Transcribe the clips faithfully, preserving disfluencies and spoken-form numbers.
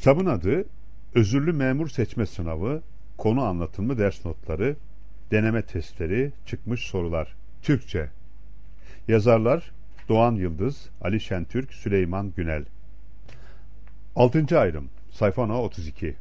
Kitabın adı Özürlü Memur Seçme Sınavı, Konu Anlatımı Ders Notları, Deneme Testleri, Çıkmış Sorular. Türkçe. Yazarlar Doğan Yıldız, Ali Şentürk, Süleyman Günel. altıncı ayrım. Sayfa no otuz iki.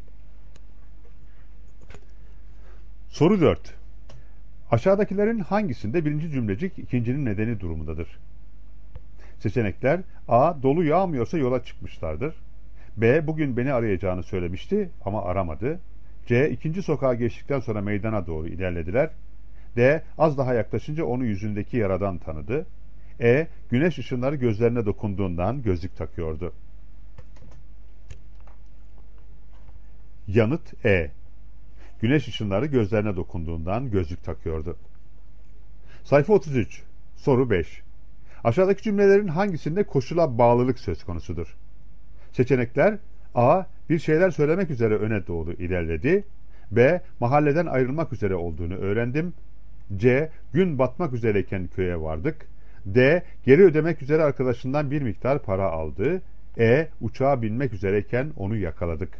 Soru dört. Aşağıdakilerin hangisinde birinci cümlecik ikincinin nedeni durumundadır? Seçenekler: A. Dolu yağmıyorsa yola çıkmışlardır. B. Bugün beni arayacağını söylemişti ama aramadı. C. İkinci sokağa geçtikten sonra meydana doğru ilerlediler. D. Az daha yaklaşınca onu yüzündeki yaradan tanıdı. E. Güneş ışınları gözlerine dokunduğundan gözlük takıyordu. Yanıt E. Güneş ışınları gözlerine dokunduğundan gözlük takıyordu. Sayfa otuz üç. Soru beş. Aşağıdaki cümlelerin hangisinde koşula bağlılık söz konusudur? Seçenekler: A. Bir şeyler söylemek üzere öne doğru ilerledi. B. Mahalleden ayrılmak üzere olduğunu öğrendim. C. Gün batmak üzereyken köye vardık. D. Geri ödemek üzere arkadaşından bir miktar para aldı. E. Uçağa binmek üzereyken onu yakaladık.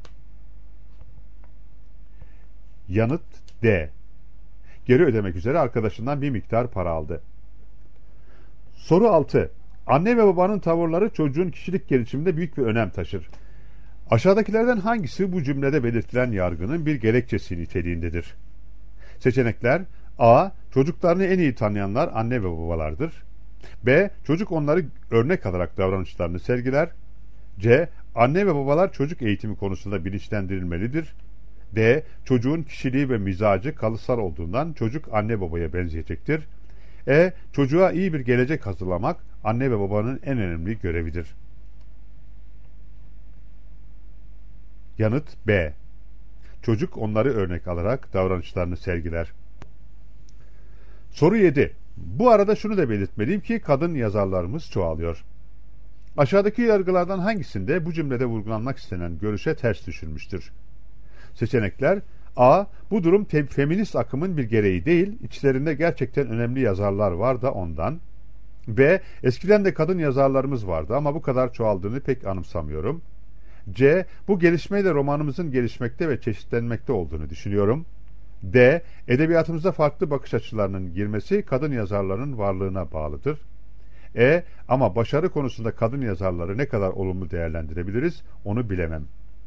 Yanıt D. Geri ödemek üzere arkadaşından bir miktar para aldı. Soru altı. Anne ve babanın tavırları çocuğun kişilik gelişiminde büyük bir önem taşır. Aşağıdakilerden hangisi bu cümlede belirtilen yargının bir gerekçesi niteliğindedir? Seçenekler: A. Çocuklarını en iyi tanıyanlar anne ve babalardır. B. Çocuk onları örnek alarak davranışlarını sergiler. C. Anne ve babalar çocuk eğitimi konusunda bilinçlendirilmelidir. D. Çocuğun kişiliği ve mizacı kalıtsal olduğundan çocuk anne babaya benzeyecektir. E. Çocuğa iyi bir gelecek hazırlamak anne ve babanın en önemli görevidir. Yanıt B. Çocuk onları örnek alarak davranışlarını sergiler. Soru yedi. Bu arada şunu da belirtmeliyim ki kadın yazarlarımız çoğalıyor. Aşağıdaki yargılardan hangisinde bu cümlede vurgulanmak istenen görüşe ters düşülmüştür? Seçenekler: A. Bu durum feminist akımın bir gereği değil, içlerinde gerçekten önemli yazarlar var da ondan. B. Eskiden de kadın yazarlarımız vardı ama bu kadar çoğaldığını pek anımsamıyorum. C. Bu gelişmeyle romanımızın gelişmekte ve çeşitlenmekte olduğunu düşünüyorum. D. Edebiyatımıza farklı bakış açılarının girmesi kadın yazarların varlığına bağlıdır. E. Ama başarı konusunda kadın yazarları ne kadar olumlu değerlendirebiliriz onu bilemem.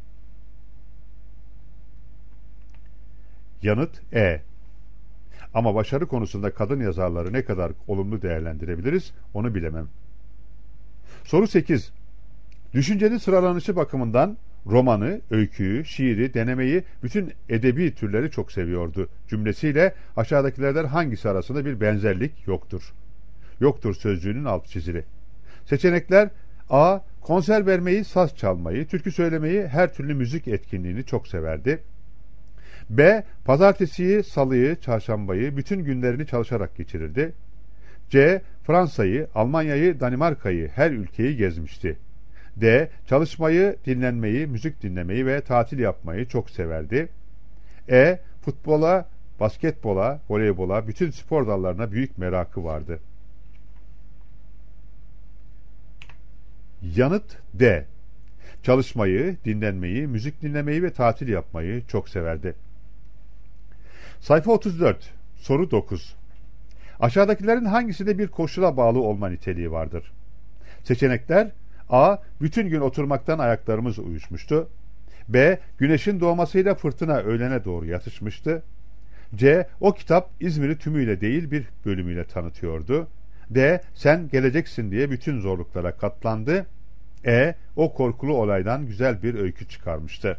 Yanıt E. Ama başarı konusunda kadın yazarları ne kadar olumlu değerlendirebiliriz onu bilemem. Soru sekiz. Düşüncenin sıralanışı bakımından romanı, öyküyü, şiiri, denemeyi, bütün edebi türleri çok seviyordu cümlesiyle aşağıdakilerden hangisi arasında bir benzerlik yoktur? Yoktur sözcüğünün altı çizili. Seçenekler: A. Konser vermeyi, saz çalmayı, türkü söylemeyi, her türlü müzik etkinliğini çok severdi. B. Pazartesiyi, salıyı, çarşambayı, bütün günlerini çalışarak geçirirdi. C. Fransa'yı, Almanya'yı, Danimarka'yı, her ülkeyi gezmişti. D. Çalışmayı, dinlenmeyi, müzik dinlemeyi ve tatil yapmayı çok severdi. E. Futbola, basketbola, voleybola, bütün spor dallarına büyük merakı vardı. Yanıt D. Çalışmayı, dinlenmeyi, müzik dinlemeyi ve tatil yapmayı çok severdi. Sayfa otuz dört. Soru dokuz. Aşağıdakilerin hangisinde bir koşula bağlı olma niteliği vardır? Seçenekler: A. Bütün gün oturmaktan ayaklarımız uyuşmuştu. B. Güneşin doğmasıyla fırtına öğlene doğru yatışmıştı. C. O kitap İzmir'i tümüyle değil bir bölümüyle tanıtıyordu. D. Sen geleceksin diye bütün zorluklara katlandı. E. O korkulu olaydan güzel bir öykü çıkarmıştı.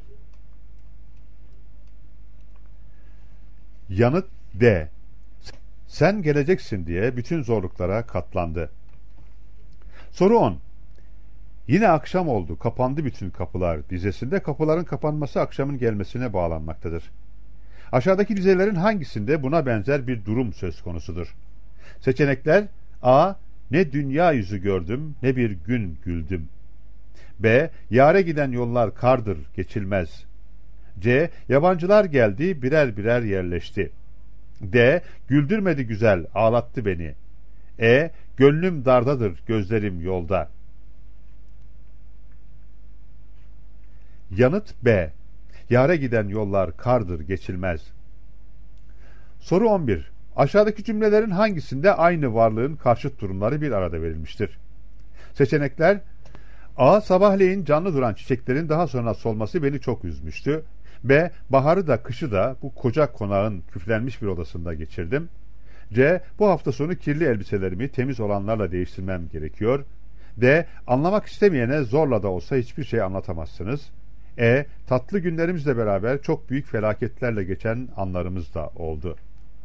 Yanıt D. Sen geleceksin diye bütün zorluklara katlandı. Soru on. Yine akşam oldu, kapandı bütün kapılar dizesinde kapıların kapanması akşamın gelmesine bağlanmaktadır. Aşağıdaki dizelerin hangisinde buna benzer bir durum söz konusudur? Seçenekler: A. Ne dünya yüzü gördüm, ne bir gün güldüm. B. Yâre giden yollar kardır, geçilmez. C. Yabancılar geldi, birer birer yerleşti. D. Güldürmedi güzel, ağlattı beni. E. Gönlüm dardadır, gözlerim yolda. Yanıt B. Yâre giden yollar kardır, geçilmez. Soru on bir. Aşağıdaki cümlelerin hangisinde aynı varlığın karşıt durumları bir arada verilmiştir? Seçenekler: A. Sabahleyin canlı duran çiçeklerin daha sonra solması beni çok üzmüştü. B. Baharı da kışı da bu koca konağın küflenmiş bir odasında geçirdim. C. Bu hafta sonu kirli elbiselerimi temiz olanlarla değiştirmem gerekiyor. D. Anlamak istemeyene zorla da olsa hiçbir şey anlatamazsınız. E. Tatlı günlerimizle beraber çok büyük felaketlerle geçen anlarımız da oldu.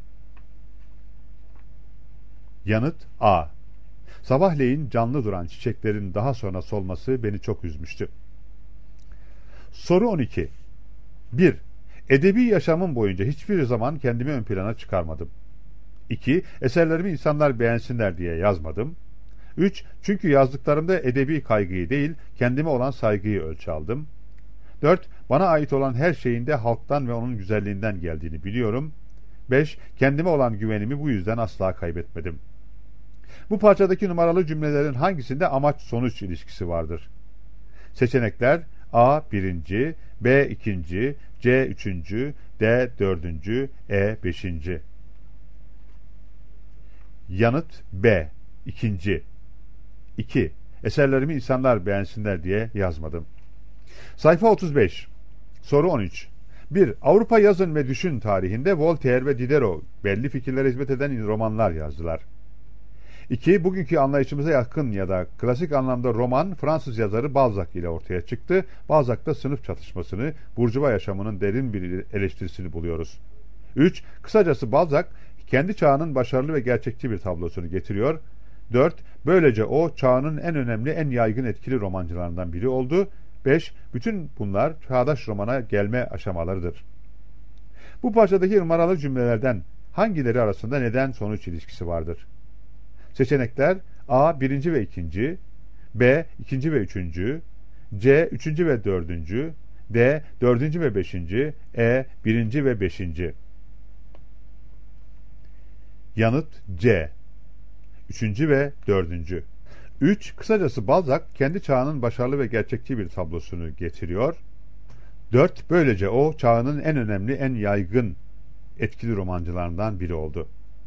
Yanıt A. Sabahleyin canlı duran çiçeklerin daha sonra solması beni çok üzmüştü. Soru on iki. bir. Edebi yaşamım boyunca hiçbir zaman kendimi ön plana çıkarmadım. iki. Eserlerimi insanlar beğensinler diye yazmadım. üç. Çünkü yazdıklarımda edebi kaygıyı değil, kendime olan saygıyı ölçü aldım. dört. Bana ait olan her şeyin de halktan ve onun güzelliğinden geldiğini biliyorum. beş. Kendime olan güvenimi bu yüzden asla kaybetmedim. Bu parçadaki numaralı cümlelerin hangisinde amaç-sonuç ilişkisi vardır? Seçenekler: A. Birinci, B. ikinci, C. Üçüncü, D. Dördüncü, E. Beşinci. Yanıt B. İkinci. iki. Eserlerimi insanlar beğensinler diye yazmadım. Sayfa otuz beş. Soru on üç. bir. Avrupa yazın ve düşün tarihinde Voltaire ve Diderot belli fikirlere hizmet eden romanlar yazdılar. iki. Bugünkü anlayışımıza yakın ya da klasik anlamda roman Fransız yazarı Balzac ile ortaya çıktı. Balzac'ta sınıf çatışmasını, burjuva yaşamının derin bir eleştirisini buluyoruz. üç. Kısacası Balzac kendi çağının başarılı ve gerçekçi bir tablosunu getiriyor. dört. Böylece o çağının en önemli, en yaygın etkili romancılarından biri oldu. beş. Bütün bunlar çağdaş romana gelme aşamalarıdır. Bu parçadaki numaralı cümlelerden hangileri arasında neden-sonuç ilişkisi vardır? Seçenekler: A. Birinci ve ikinci, B. İkinci ve üçüncü, C. Üçüncü ve dördüncü, D. Dördüncü ve beşinci, E. Birinci ve beşinci. Yanıt C. Üçüncü ve dördüncü. üç. Kısacası Balzac kendi çağının başarılı ve gerçekçi bir tablosunu getiriyor. dört. Böylece o çağının en önemli, en yaygın etkili romancılarından biri oldu.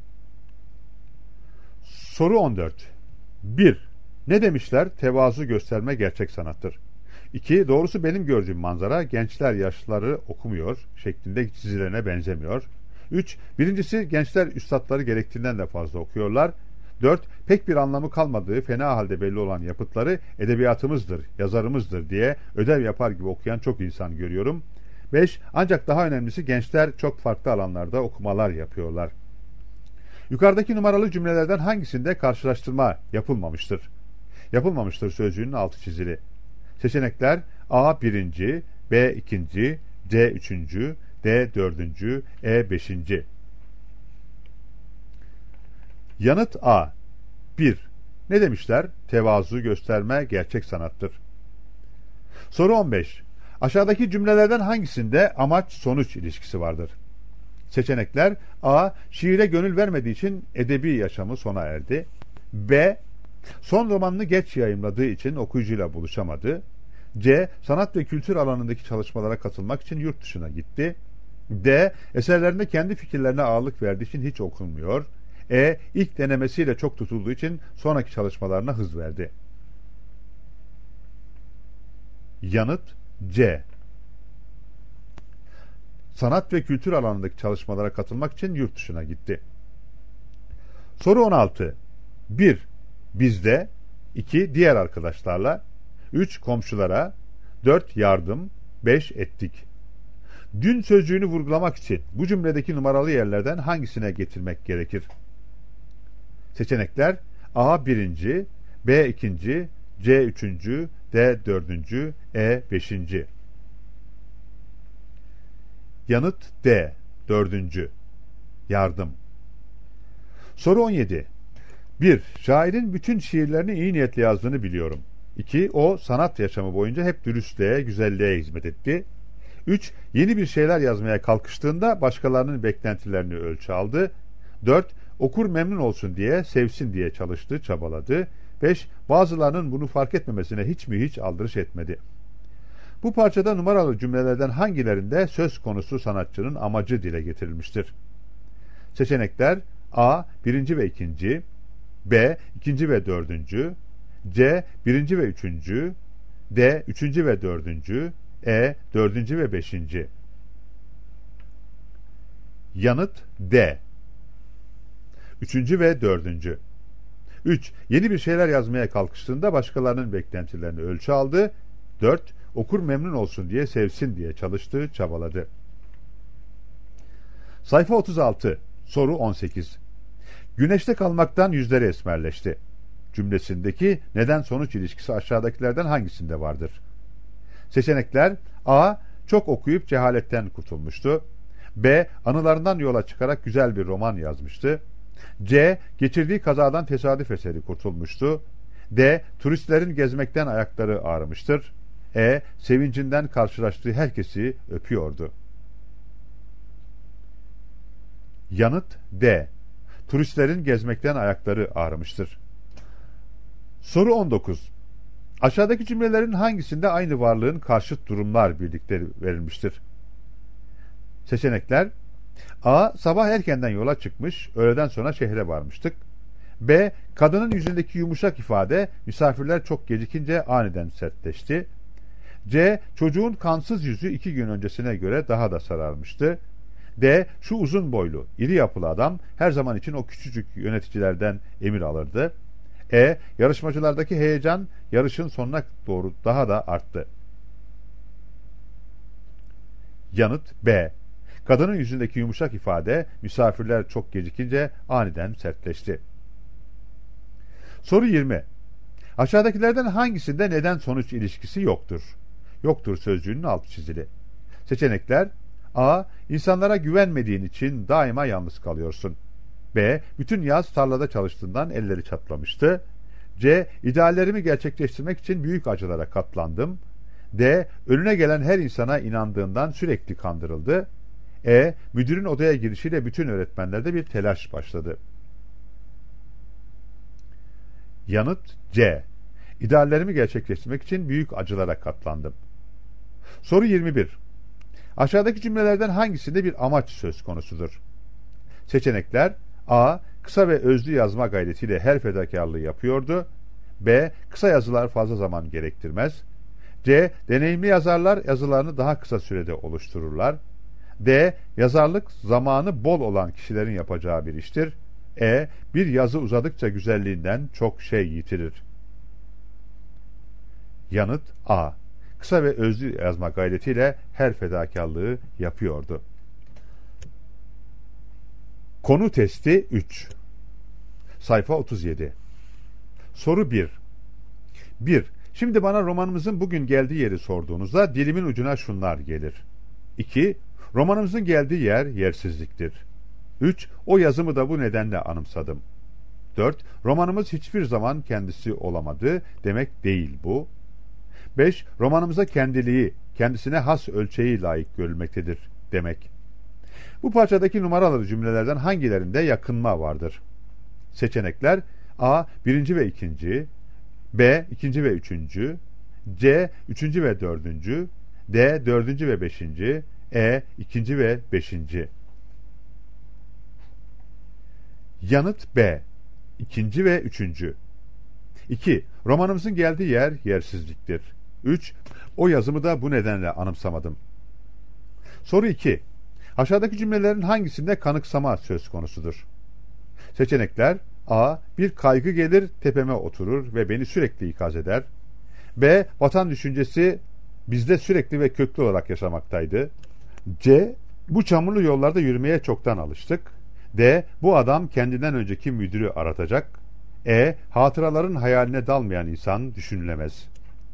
Soru on dört. bir. Ne demişler? Tevazu gösterme gerçek sanattır. iki. Doğrusu benim gördüğüm manzara gençler yaşlıları okumuyor şeklinde çizilene benzemiyor. üç. Birincisi gençler üstadları gerektiğinden de fazla okuyorlar. dört. Pek bir anlamı kalmadığı fena halde belli olan yapıtları edebiyatımızdır, yazarımızdır diye ödev yapar gibi okuyan çok insan görüyorum. beş. Ancak daha önemlisi gençler çok farklı alanlarda okumalar yapıyorlar. Yukarıdaki numaralı cümlelerden hangisinde karşılaştırma yapılmamıştır? Yapılmamıştır sözcüğünün altı çizili. Seçenekler: A. Birinci, B. ikinci, C. Üçüncü, D. Dördüncü, E. Beşinci. Yanıt A. bir. Ne demişler? Tevazu gösterme gerçek sanattır. Soru on beş. Aşağıdaki cümlelerden hangisinde amaç-sonuç ilişkisi vardır? Seçenekler: A. Şiire gönül vermediği için edebi yaşamı sona erdi. B. Son romanını geç yayımladığı için okuyucuyla buluşamadı. C. Sanat ve kültür alanındaki çalışmalara katılmak için yurt dışına gitti. D. Eserlerinde kendi fikirlerine ağırlık verdiği için hiç okunmuyor. E. İlk denemesiyle çok tutulduğu için sonraki çalışmalarına hız verdi. Yanıt C. Sanat ve kültür alanındaki çalışmalara katılmak için yurt dışına gitti. Soru on altı. bir. Bizde, iki. Diğer arkadaşlarla, üç. Komşulara, dört. Yardım, beş. Ettik. Dün sözcüğünü vurgulamak için bu cümledeki numaralı yerlerden hangisine getirmek gerekir? Seçenekler: A. Birinci, B. ikinci, C. Üçüncü, D. Dördüncü, E. Beşinci. Yanıt D. Dördüncü. Yardım. Soru on yedi. bir. Şairin bütün şiirlerini iyi niyetle yazdığını biliyorum. iki. O sanat yaşamı boyunca hep dürüstlüğe, güzelliğe hizmet etti. üç. Yeni bir şeyler yazmaya kalkıştığında başkalarının beklentilerini ölçü aldı. dört. Okur memnun olsun diye, sevsin diye çalıştı, çabaladı. beş. Bazılarının bunu fark etmemesine hiç mi hiç aldırış etmedi. Bu parçada numaralı cümlelerden hangilerinde söz konusu sanatçının amacı dile getirilmiştir? Seçenekler: A. Birinci ve ikinci, B. İkinci ve dördüncü, C. Birinci ve üçüncü, D. Üçüncü ve dördüncü, E. Dördüncü ve beşinci. Yanıt D. Üçüncü ve dördüncü. üç. Yeni bir şeyler yazmaya kalkıştığında başkalarının beklentilerini ölçü aldı. dört. Okur memnun olsun diye, sevsin diye çalıştı, çabaladı. Sayfa otuz altı. Soru on sekiz. Güneşte kalmaktan yüzleri esmerleşti cümlesindeki neden sonuç ilişkisi aşağıdakilerden hangisinde vardır? Seçenekler: A. Çok okuyup cehaletten kurtulmuştu. B. Anılarından yola çıkarak güzel bir roman yazmıştı. C. Geçirdiği kazadan tesadüf eseri kurtulmuştu. D. Turistlerin gezmekten ayakları ağrımıştır. E. Sevincinden karşılaştığı herkesi öpüyordu. Yanıt D. Turistlerin gezmekten ayakları ağrımıştır. Soru on dokuz. Aşağıdaki cümlelerin hangisinde aynı varlığın karşıt durumlar birlikte verilmiştir? Seçenekler: A. Sabah erkenden yola çıkmış, öğleden sonra şehre varmıştık. B. Kadının yüzündeki yumuşak ifade, misafirler çok gecikince aniden sertleşti. C. Çocuğun kansız yüzü iki gün öncesine göre daha da sararmıştı. D. Şu uzun boylu, iri yapılı adam her zaman için o küçücük yöneticilerden emir alırdı. E. Yarışmacılardaki heyecan yarışın sonuna doğru daha da arttı. Yanıt B. Kadının yüzündeki yumuşak ifade, misafirler çok gecikince aniden sertleşti. Soru yirmi. Aşağıdakilerden hangisinde neden sonuç ilişkisi yoktur? Yoktur sözcüğünün altı çizili. Seçenekler: A. İnsanlara güvenmediğin için daima yalnız kalıyorsun. B. Bütün yaz tarlada çalıştığından elleri çatlamıştı. C. İdeallerimi gerçekleştirmek için büyük acılara katlandım. D. Önüne gelen her insana inandığından sürekli kandırıldı. E. Müdürün odaya girişiyle bütün öğretmenlerde bir telaş başladı. Yanıt C. İdeallerimi gerçekleştirmek için büyük acılara katlandım. Soru yirmi bir. Aşağıdaki cümlelerden hangisinde bir amaç söz konusudur? Seçenekler: A. Kısa ve özlü yazma gayretiyle her fedakarlığı yapıyordu. B. Kısa yazılar fazla zaman gerektirmez. C. Deneyimli yazarlar yazılarını daha kısa sürede oluştururlar. D. Yazarlık zamanı bol olan kişilerin yapacağı bir iştir. E. Bir yazı uzadıkça güzelliğinden çok şey yitirir. Yanıt A. Kısa ve özlü yazma gayretiyle her fedakarlığı yapıyordu. Konu testi üç. Sayfa otuz yedi. Soru bir. bir. Şimdi bana romanımızın bugün geldiği yeri sorduğunuzda dilimin ucuna şunlar gelir. iki. Romanımızın geldiği yer yersizliktir. üç. O yazımı da bu nedenle anımsadım. dört. Romanımız hiçbir zaman kendisi olamadı demek değil bu. beş. Romanımıza kendiliği, kendisine has ölçeği layık görülmektedir demek. Bu parçadaki numaralı cümlelerden hangilerinde yakınma vardır? Seçenekler: A. Birinci ve ikinci, B. İkinci ve üçüncü, C. Üçüncü ve dördüncü, D. Dördüncü ve beşinci, E. İkinci ve beşinci. Yanıt B. İkinci ve üçüncü. iki. Romanımızın geldiği yer yersizliktir. üç. O yazımı da bu nedenle anımsamadım. Soru iki. Aşağıdaki cümlelerin hangisinde kanıksama söz konusudur? Seçenekler: A. Bir kaygı gelir, tepeme oturur ve beni sürekli ikaz eder. B. Vatan düşüncesi bizde sürekli ve köklü olarak yaşamaktaydı. C. Bu çamurlu yollarda yürümeye çoktan alıştık. D. Bu adam kendinden önceki müdürü aratacak. E. Hatıraların hayaline dalmayan insan düşünülemez.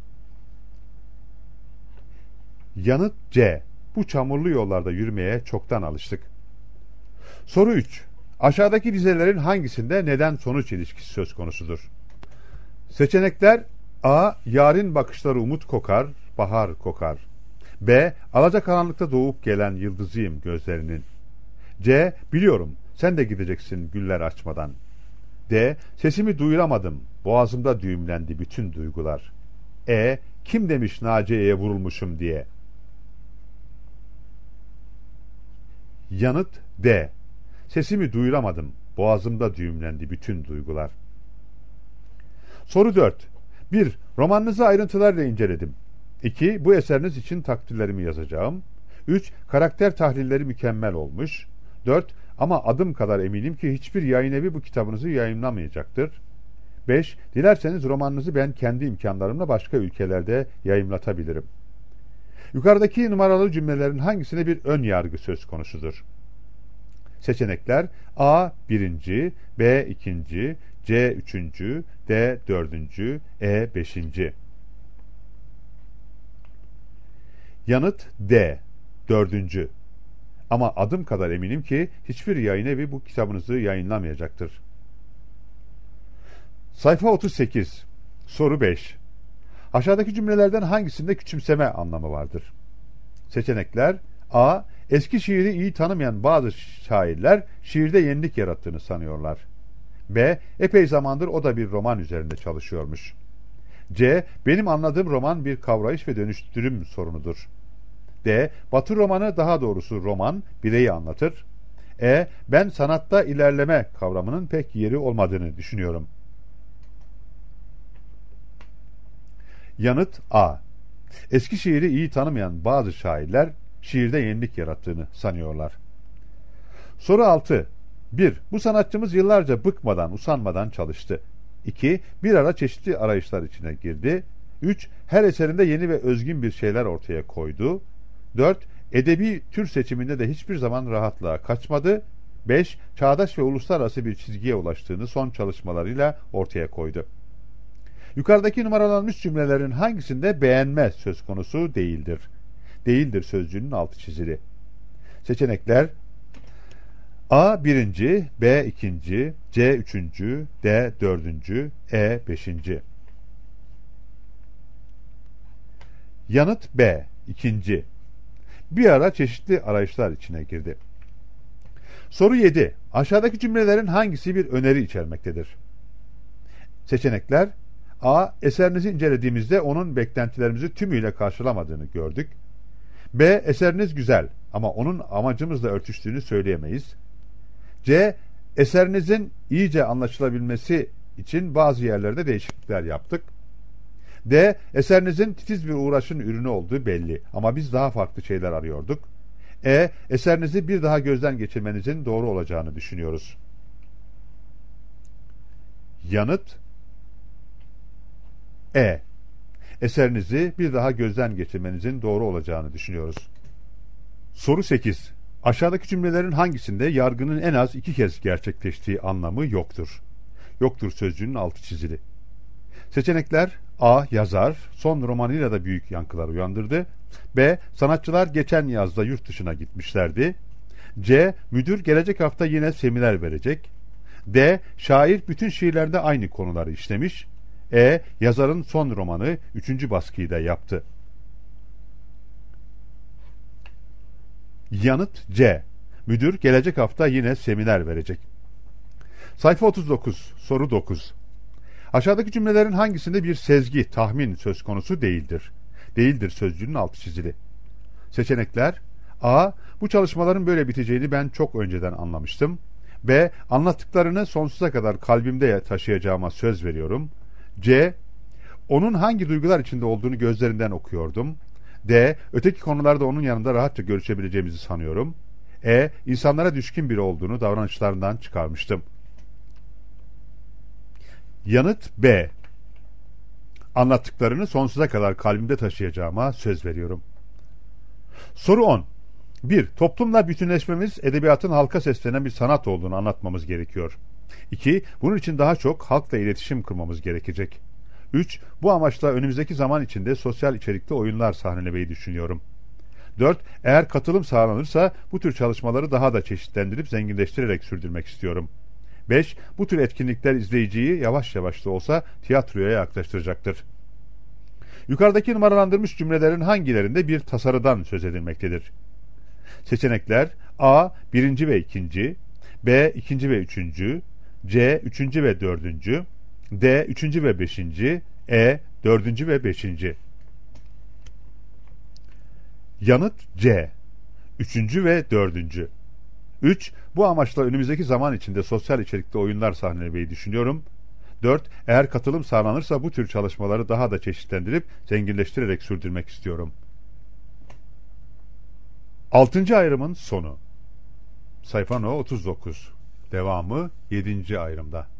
Yanıt C. Bu çamurlu yollarda yürümeye çoktan alıştık. Soru üç. Aşağıdaki dizelerin hangisinde neden sonuç ilişkisi söz konusudur? Seçenekler: A. Yarın bakışları umut kokar, bahar kokar. B. Alacakaranlıkta doğup gelen yıldızıyım gözlerinin. C. Biliyorum, sen de gideceksin güller açmadan. D. Sesimi duyuramadım, boğazımda düğümlendi bütün duygular. E. Kim demiş Naciye'ye vurulmuşum diye? Yanıt D. Sesimi duyuramadım. Boğazımda düğümlendi bütün duygular. Soru dört. bir. Romanınızı ayrıntılarla inceledim. iki. Bu eseriniz için takdirlerimi yazacağım. üç. Karakter tahlilleri mükemmel olmuş. dört. Ama adım kadar eminim ki hiçbir yayın evi bu kitabınızı yayınlamayacaktır. beş. Dilerseniz romanınızı ben kendi imkanlarımla başka ülkelerde yayımlatabilirim. Yukarıdaki numaralı cümlelerin hangisine bir ön yargı söz konusudur? Seçenekler A. birinci, B. ikinci, C. üçüncü, D. dördüncü, E. beşinci. Yanıt D. dördüncü. Ama adım kadar eminim ki hiçbir yayın evi bu kitabınızı yayınlamayacaktır. Sayfa otuz sekiz. Soru beş. Aşağıdaki cümlelerden hangisinde küçümseme anlamı vardır? Seçenekler A. Eski şiiri iyi tanımayan bazı şairler şiirde yenilik yarattığını sanıyorlar. B. Epey zamandır o da bir roman üzerinde çalışıyormuş. C. Benim anladığım roman bir kavrayış ve dönüştürüm sorunudur. D. Batı romanı, daha doğrusu roman, bireyi anlatır. E. Ben sanatta ilerleme kavramının pek yeri olmadığını düşünüyorum. Yanıt A. Eski şiiri iyi tanımayan bazı şairler şiirde yenilik yarattığını sanıyorlar. Soru altı. bir. Bu sanatçımız yıllarca bıkmadan, usanmadan çalıştı. iki. Bir ara çeşitli arayışlar içine girdi. üç. Her eserinde yeni ve özgün bir şeyler ortaya koydu. dört. Edebi tür seçiminde de hiçbir zaman rahatlığa kaçmadı. beş. Çağdaş ve uluslararası bir çizgiye ulaştığını son çalışmalarıyla ortaya koydu. Yukarıdaki numaralanmış cümlelerin hangisinde beğenme söz konusu değildir? Değildir sözcüğünün altı çizili. Seçenekler A. birinci, B. ikinci, C. üçüncü, D. dördüncü, E. beşinci. Yanıt B. ikinci. Bir ara çeşitli arayışlar içine girdi. Soru yedi. Aşağıdaki cümlelerin hangisi bir öneri içermektedir? Seçenekler A. Eserinizi incelediğimizde onun beklentilerimizi tümüyle karşılamadığını gördük. B. Eseriniz güzel ama onun amacımızla örtüştüğünü söyleyemeyiz. C. Eserinizin iyice anlaşılabilmesi için bazı yerlerde değişiklikler yaptık. D. Eserinizin titiz bir uğraşın ürünü olduğu belli ama biz daha farklı şeyler arıyorduk. E. Eserinizi bir daha gözden geçirmenizin doğru olacağını düşünüyoruz. Yanıt E. Eserinizi bir daha gözden geçirmenizin doğru olacağını düşünüyoruz. Soru sekiz. Aşağıdaki cümlelerin hangisinde yargının en az iki kez gerçekleştiği anlamı yoktur? Yoktur sözcüğünün altı çizili. Seçenekler A. Yazar son romanıyla da büyük yankılar uyandırdı. B. Sanatçılar geçen yazda yurt dışına gitmişlerdi. C. Müdür gelecek hafta yine seminer verecek. D. Şair bütün şiirlerde aynı konuları işlemiş. E. Yazarın son romanı üçüncü baskıyı da yaptı. Yanıt C. Müdür gelecek hafta yine seminer verecek. Sayfa otuz dokuz. Soru dokuz. Aşağıdaki cümlelerin hangisinde bir sezgi, tahmin söz konusu değildir? Değildir sözcüğünün altı çizili. Seçenekler A. Bu çalışmaların böyle biteceğini ben çok önceden anlamıştım. B. Anlattıklarını sonsuza kadar kalbimde taşıyacağıma söz veriyorum. C. Onun hangi duygular içinde olduğunu gözlerinden okuyordum. D. Öteki konularda onun yanında rahatça görüşebileceğimizi sanıyorum. E. İnsanlara düşkün biri olduğunu davranışlarından çıkarmıştım. Yanıt B. Anlattıklarını sonsuza kadar kalbimde taşıyacağıma söz veriyorum. Soru on. bir. Toplumla bütünleşmemiz edebiyatın halka seslenen bir sanat olduğunu anlatmamız gerekiyor. iki. Bunun için daha çok halkla iletişim kurmamız gerekecek. üç. Bu amaçla önümüzdeki zaman içinde sosyal içerikli oyunlar sahnelemeyi düşünüyorum. dört. Eğer katılım sağlanırsa bu tür çalışmaları daha da çeşitlendirip zenginleştirerek sürdürmek istiyorum. beş. Bu tür etkinlikler izleyiciyi yavaş yavaş da olsa tiyatroya yaklaştıracaktır. Yukarıdaki numaralandırmış cümlelerin hangilerinde bir tasarıdan söz edilmektedir? Seçenekler A. Birinci ve ikinci, B. ikinci ve üçüncü, C. Üçüncü ve dördüncü, D. Üçüncü ve beşinci, E. Dördüncü ve beşinci. Yanıt C. Üçüncü ve dördüncü. üç. Bu amaçla önümüzdeki zaman içinde sosyal içerikli oyunlar sahnelemeyi düşünüyorum. dört. Eğer katılım sağlanırsa bu tür çalışmaları daha da çeşitlendirip zenginleştirerek sürdürmek istiyorum. Altıncı ayrımın sonu. Sayfa no otuz dokuz. Devamı yedinci ayrımda.